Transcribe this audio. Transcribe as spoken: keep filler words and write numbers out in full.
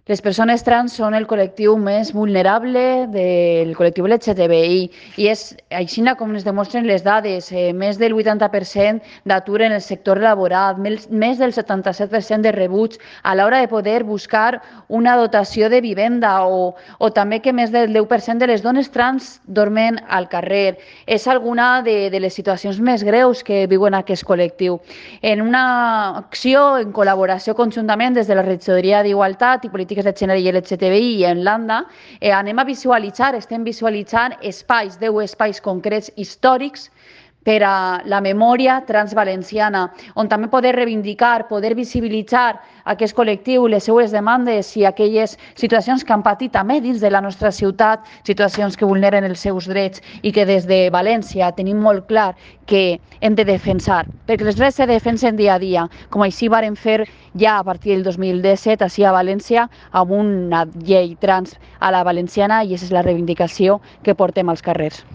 Les persones trans són el col·lectiu més vulnerable del col·lectiu L G T B I i és així com ens demostren les dades, eh, més del vuitanta per cent d'atur en el sector laboral, més, més del setanta-set per cent de rebuig a l'hora de poder buscar una dotació de vivenda o, o també que més del deu per cent de les dones trans dormen al carrer. És alguna de, de les situacions més greus que viuen aquest col·lectiu. En una acció en col·laboració conjuntament des de la Regidoria d'Igualtat i Polítiques de Gènere i L G T B I i en l'ANDA, eh, anem a visualitzar, estem visualitzant espais, deu espais concrets històrics per a la memòria transvalenciana, on també poder reivindicar, poder visibilitzar aquest col·lectiu, les seues demandes i aquelles situacions que han patit també dins de la nostra ciutat, situacions que vulneren els seus drets i que des de València tenim molt clar que hem de defensar, perquè els drets se defensen dia a dia, com així varen fer ja a partir del dos mil disset ací a València amb una llei trans a la valenciana i aquesta és la reivindicació que portem als carrers.